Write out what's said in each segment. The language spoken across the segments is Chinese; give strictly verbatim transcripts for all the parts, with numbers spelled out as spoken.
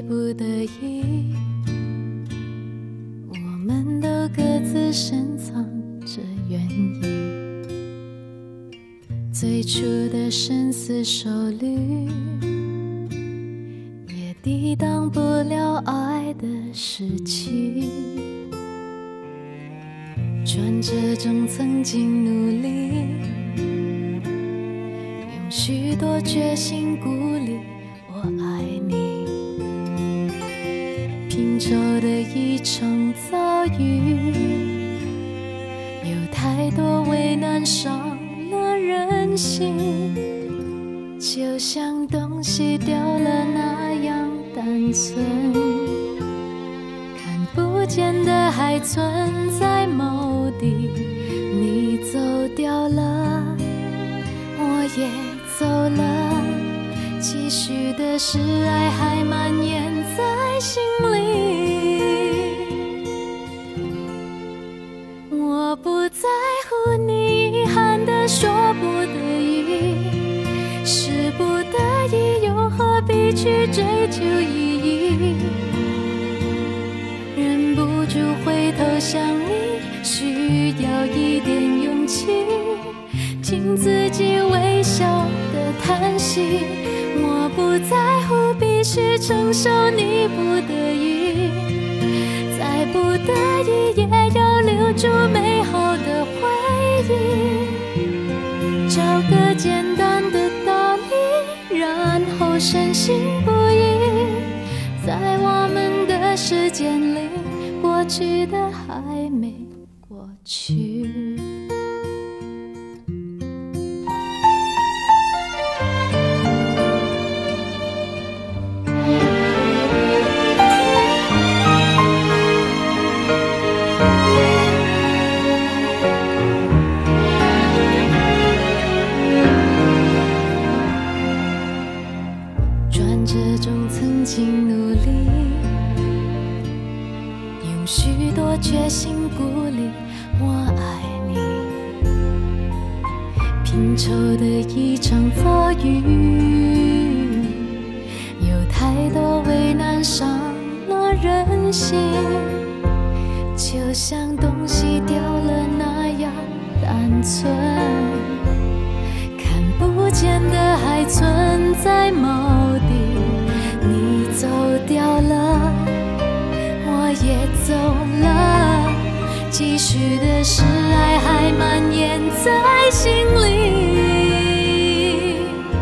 不得已，我们都各自深藏着原因。最初的深思熟虑，也抵挡不了爱的时期。转折中曾经努力，用许多决心鼓励我爱你。拼凑的一场遭遇，有太多为难伤了人心，就像东西掉了那样单纯，看不见的还存在某地。你走掉了，我也走了，继续的是爱还蔓延在心里。我不在乎你遗憾的说不得已，是不得已又何必去追究意义。忍不住回头想你，需要一点勇气，听自己微笑的叹息。我不在乎必须承受你不得已，再不得已也要留住美好的回忆。找个简单的道理，然后深信不疑，在我们的时间里，过去的还没过去。转折中曾经努力，用许多决心鼓励我爱你。拼凑的一场遭遇，有太多为难伤了人心，就像东西掉了那样单纯，看不见的还存在某地。你走掉了，我也走了，继续的是爱还蔓延在心里。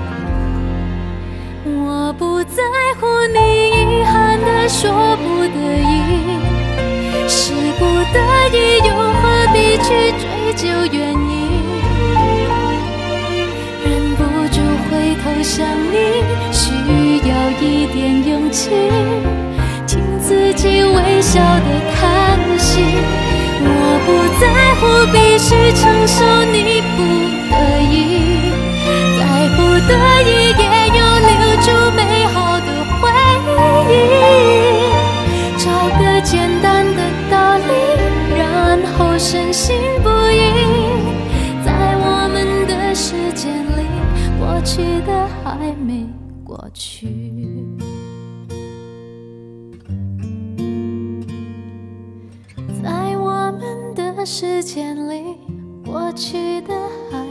我不在乎你遗憾的说不得已，是不得已又何必去追究原因。忍不住回头想你，需要一点勇气，听自己微笑的叹息。我不在乎必须承受你不得已，再不得已也要留住美好的回忆。找个简单的道理，然后深信不疑，在我们的时间里，过去的还没过去。在我们的时间里，过去的还